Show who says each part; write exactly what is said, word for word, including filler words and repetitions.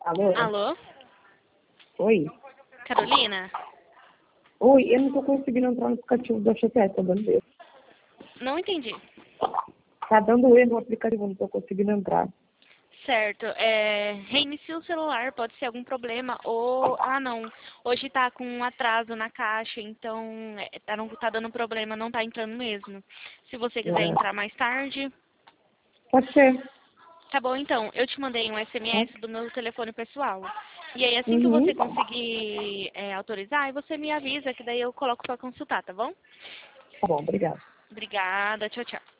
Speaker 1: Alô?
Speaker 2: Alô?
Speaker 1: Oi?
Speaker 2: Carolina?
Speaker 1: Oi, eu não tô conseguindo entrar no aplicativo da X P, tá dando erro.
Speaker 2: Não entendi.
Speaker 1: Tá dando erro no aplicativo, não tô conseguindo entrar.
Speaker 2: Certo. É, reinicia o celular, pode ser algum problema. Ou, ah não, hoje tá com um atraso na caixa, então é, tá, não, tá dando problema, não tá entrando mesmo. Se você quiser
Speaker 1: É,
Speaker 2: entrar mais tarde,
Speaker 1: pode ser.
Speaker 2: tá bom então. Eu te mandei um
Speaker 1: Tá?
Speaker 2: S M S do meu telefone pessoal. E aí assim que
Speaker 1: Uhum.
Speaker 2: você conseguir é, autorizar, aí você me avisa que daí eu coloco pra consultar, tá bom?
Speaker 1: Tá bom, obrigada.
Speaker 2: Obrigada, tchau, tchau.